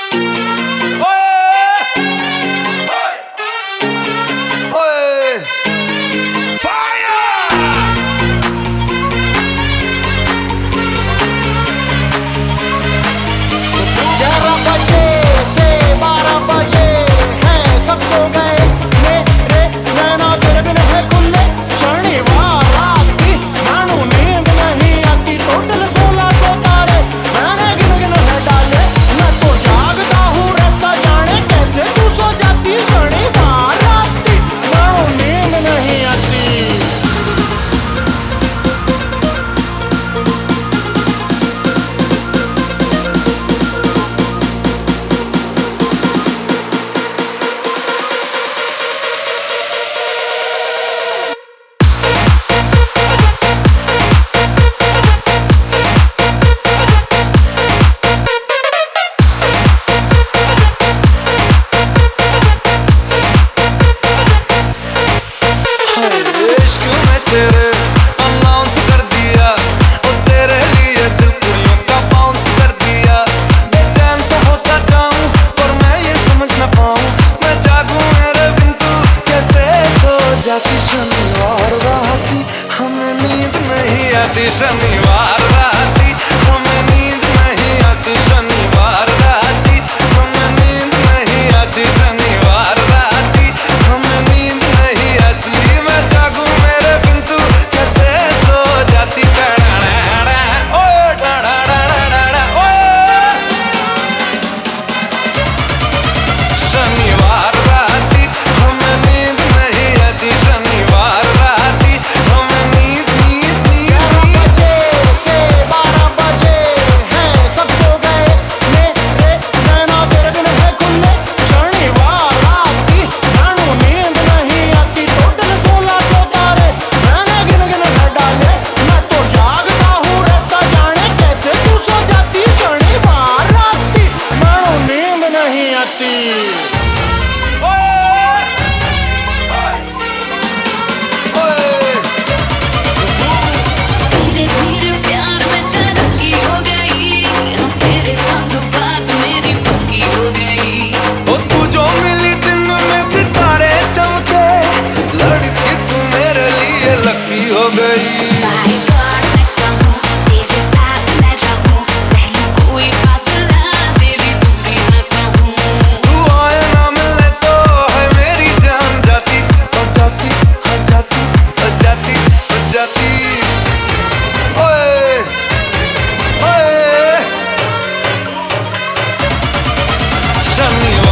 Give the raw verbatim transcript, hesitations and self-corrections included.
शनिवार राती हमें नींद नहीं आती, शनिवार राती हमें नींद नहीं आती, शनिवार राती हमें नींद नहीं आती, शनिवार राती हमें नींद नहीं आती। मैं जागूं मेरे बिन तू कैसे सो जाती। ओ शनिवार राती हमें नींद नहीं आती, शनिवार राती हमें नींद नींद नींद बजे से बारह बजे हैं सब सो गए, मेरे नैना तेरे बिन है खुले। शनिवार राती नानू नींद नहीं आती, टोटल सोलह सौ तारे मैंने गिन गिन है डाले। मैं तो जागता हूँ रहता जाने कैसे तू सो जाती। शनिवार राती नानू नींद नहीं आती। हो गई तेरे साथ मैं रहूं, सहलूं कोई फासला, तेरी दूरी न सहूं। तू आए ना मिलने तो है मेरी जान जाती, हो जाती, हो जाती, हो जाती, हो जाती। ओए ओए शनिवार